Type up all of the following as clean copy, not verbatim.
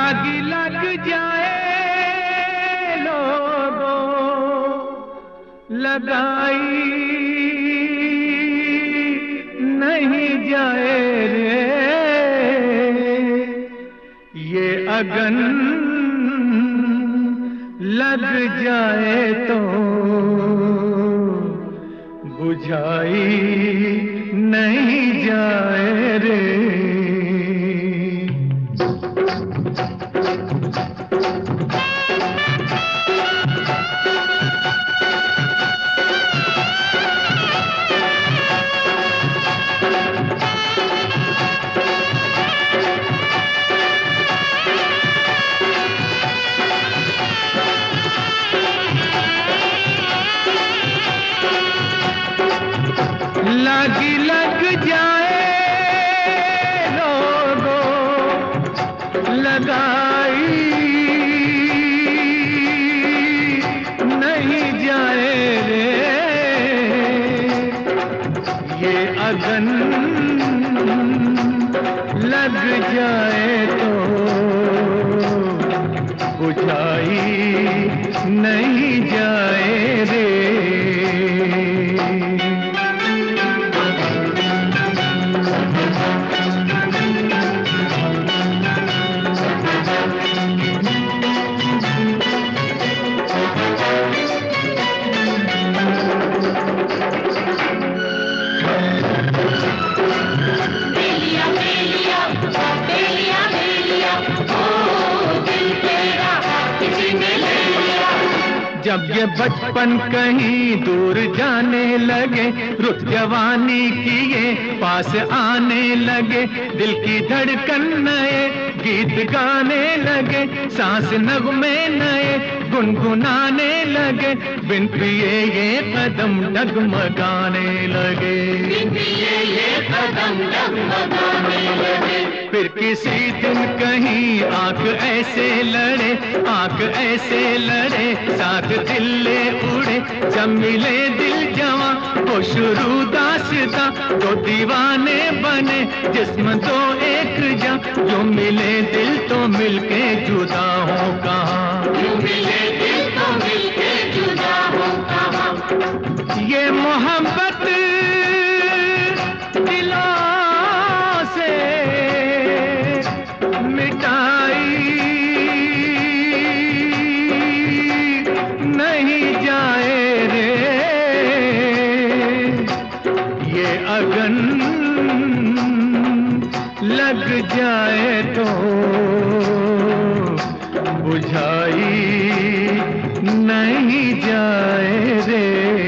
लागी लग जाए लोगों लगाई नहीं जाए रे ये अगन लग जाए तो बुझाई नहीं जाए रे। लागी लग जाए लोगों लगाई नहीं जाए रे ये अगन लग जाए तो बुझाई नहीं जाए रे। जब ये बचपन कहीं दूर जाने लगे रुत जवानी की ये पास आने लगे दिल की धड़कन नए गीत गाने लगे सांस नगमे नए गुनगुनाने लगे बिन पिए ये कदम डगमगाने लगे बिन पिए ये कदम डगमगाने लगे। फिर किसी दिन कहीं आंख ऐसे लड़े साथ दिल ले उड़े जब मिले दिल जवां वो शुरू दास्तां दो दीवाने बने जिस्म तो एक जा जो मिले दिल तो मिलके जुदा हो कहाँ जो मिले दिल तो मिलके जुदा हो कहाँ। ये मोहब्बत दिलों से मिटाई नहीं जाए रे ये अगन लग जाए तो बुझाई नहीं जाए रे।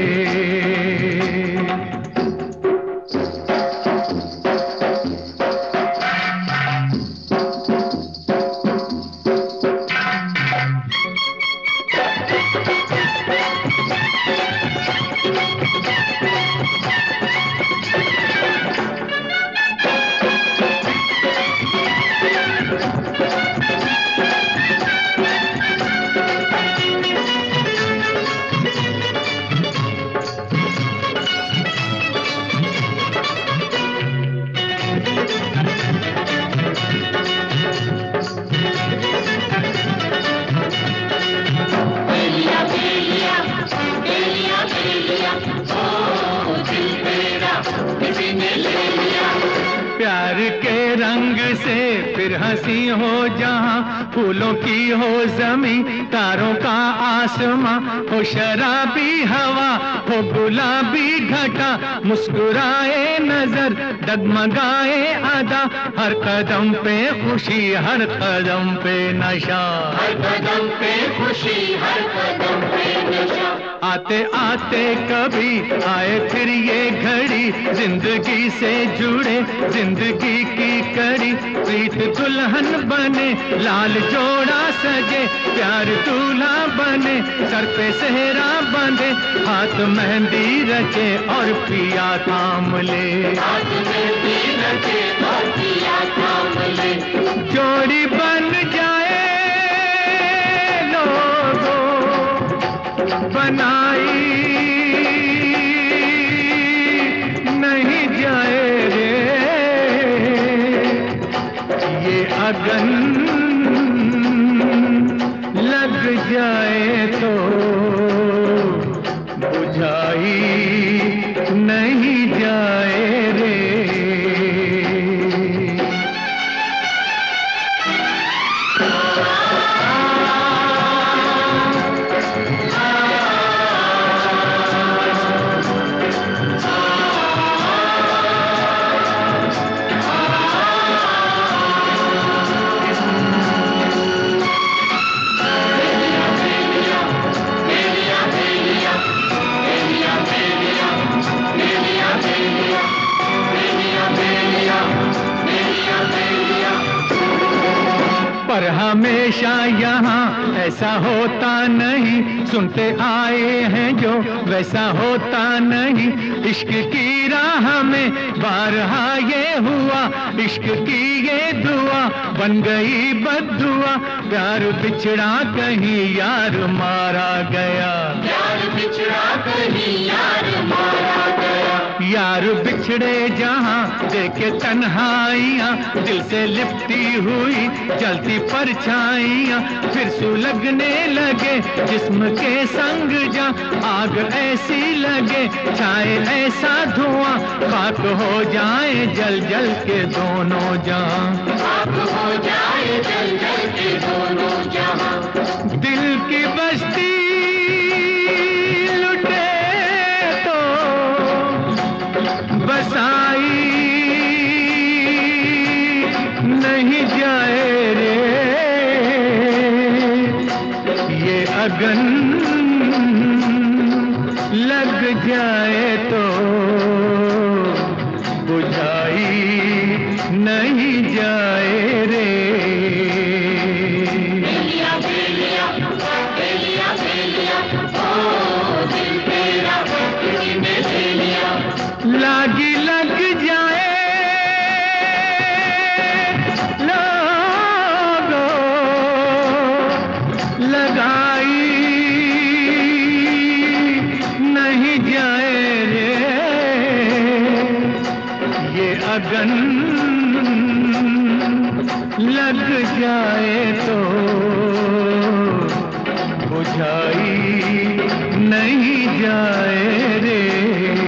प्यार के रंग से फिर हंसी हो जहां फूलों की हो जमीन तारों का आसमां हो शराबी हवा हो गुलाबी घटा मुस्कुराए नजर डगमगाए अदा हर कदम पे खुशी हर कदम पे नशा हर कदम पे खुशी हर कदम पे नशा। आते आते कभी आए फिर ये घड़ी जिंदगी से जुड़े जिंदगी की कड़ी प्रीत दुल्हन बने लाल जोड़ा सजे प्यार दूल्हा बने सर पे सेहरा बंधे हाथ मेहंदी रचे और पिया थाम ले हाथ मेहंदी रचे और पिया थाम ले जोड़ी बन जाए लोगों बनाई नहीं जाए रे ये अगन जाए तो बुझाई नहीं जाए रे। पर हमेशा यहाँ ऐसा होता नहीं, सुनते आए हैं जो वैसा होता नहीं। इश्क की राह में बारहा ये हुआ, इश्क की ये दुआ बन गई बद्दुआ। प्यार बिछड़ा कहीं यार मारा गया, प्यार बिछड़ा कहीं यार मारा गया। यार बिछड़े जहाँ देखे तन्हाइयाँ, दिल से लिपटी हुई जलती परछाइयाँ। फिर सुलगने लगे जिस्म के संग जा, आग ऐसी लगे छाए ऐसा धुआं। खाक हो जाए जल जल के दोनों जहां, खाक हो जाए जल जल के दोनों जहां। दिल की बस्ती बसाई नहीं जाए रे। ये अगन लग जाए तो बुझाई नहीं जाए रे। बेलिया बेलिया बेलिया बेलिया, ओ दिल तेरा किसी ने ले लिया। लागी लग जाए लोगो लगाई नहीं जाए रे। ये अगन लग जाए तो बुझाई नहीं जाए रे।